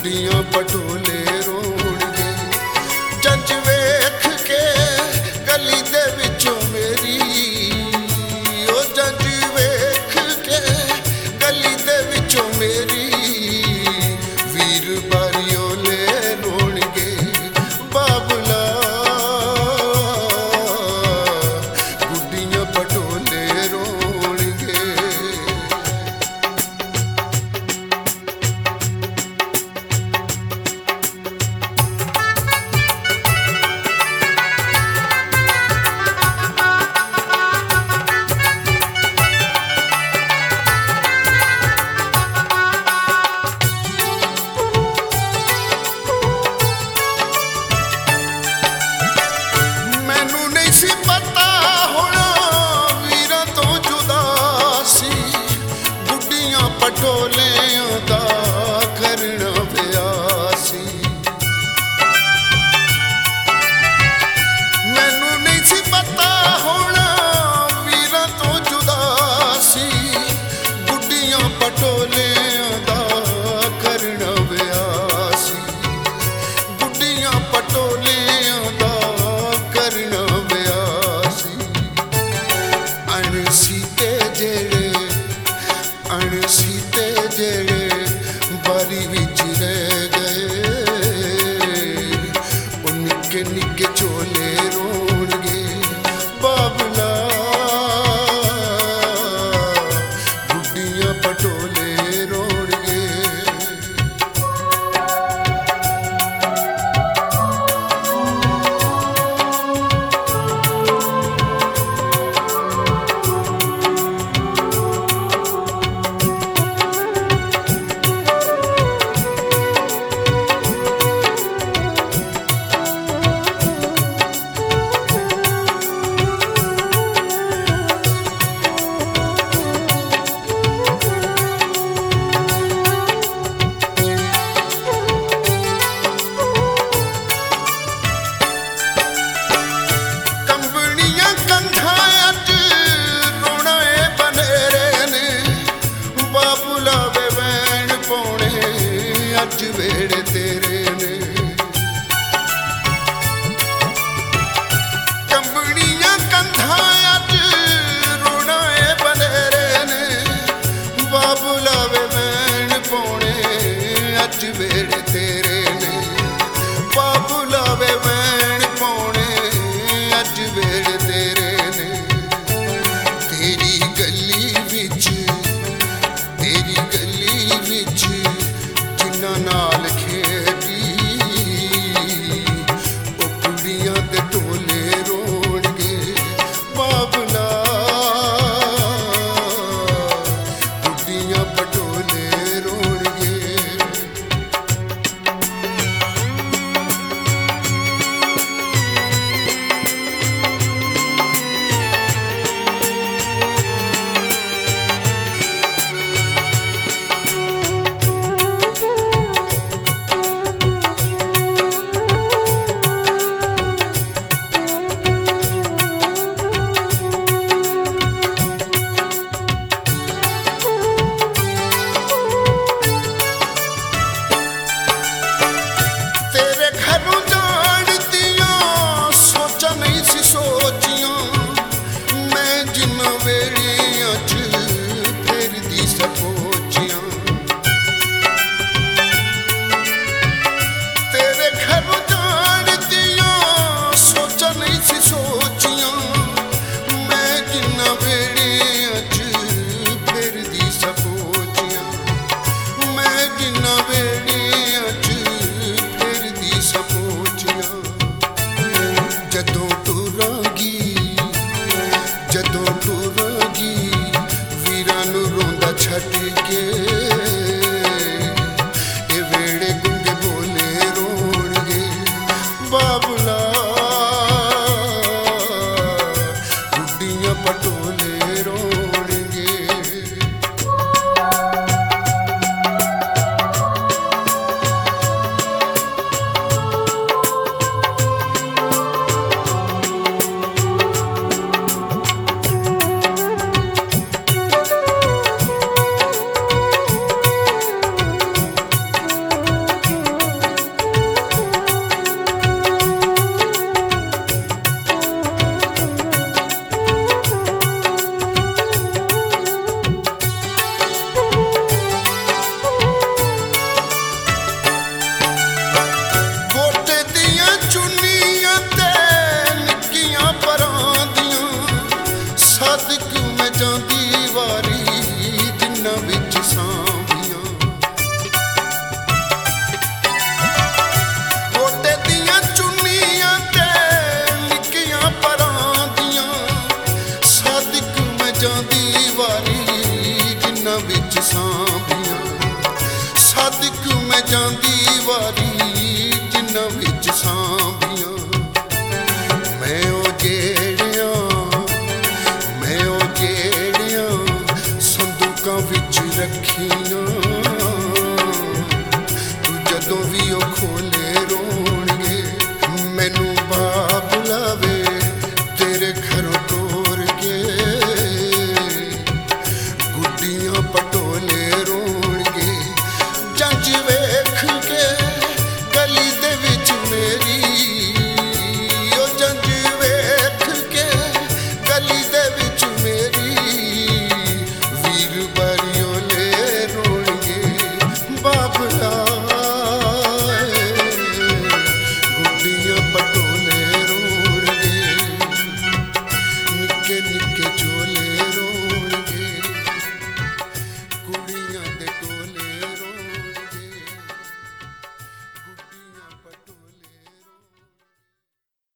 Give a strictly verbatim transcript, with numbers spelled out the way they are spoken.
गुड्डियां पटोले रोणगे जंज वेख के गली दे विचों मेरी ओ जंज वेख के गली दे विचों मेरी वीर बारियोले रोणगे बाबला गुड्डियां पटोले रोणगे। पटोलियां दा करना प्यासी मैनू नहीं सी पता होना वीरां तो जुदा सी गुड्डियां पटोलियां दा करना प्यासी गुड्डियां पटोलियां दा करना प्यासी अणसीते जेड़े अणसीते जेड़े बारी विच रह गए ओ निक्के निक्के चोले रोणगे बाबला गुड्डियां पटोले रोणगे। अज वेड़े तेरे ने कंबनियां कंधा अज रोना ए बनेरे ने बाबुला वे वैन पौने अज वेड़े तेरे ने बाबुला वे वैन पौने अज वेड़े तेरे ने तेरी गली विच तेरी गली विच नाल खेडी ਜਾਂਦੀ ਵਾਰੀ ਜਿੰਨਾਂ ਵਿੱਚ ਸਾਂਭੀਆਂ। ਮੈਂ ਉਹ ਜਿਹੜਿਆਂ ਮੈਂ ਉਹ ਜਿਹੜਿਆਂ ਸੰਦੂਕਾਂ ਵਿੱਚ ਰੱਖੀ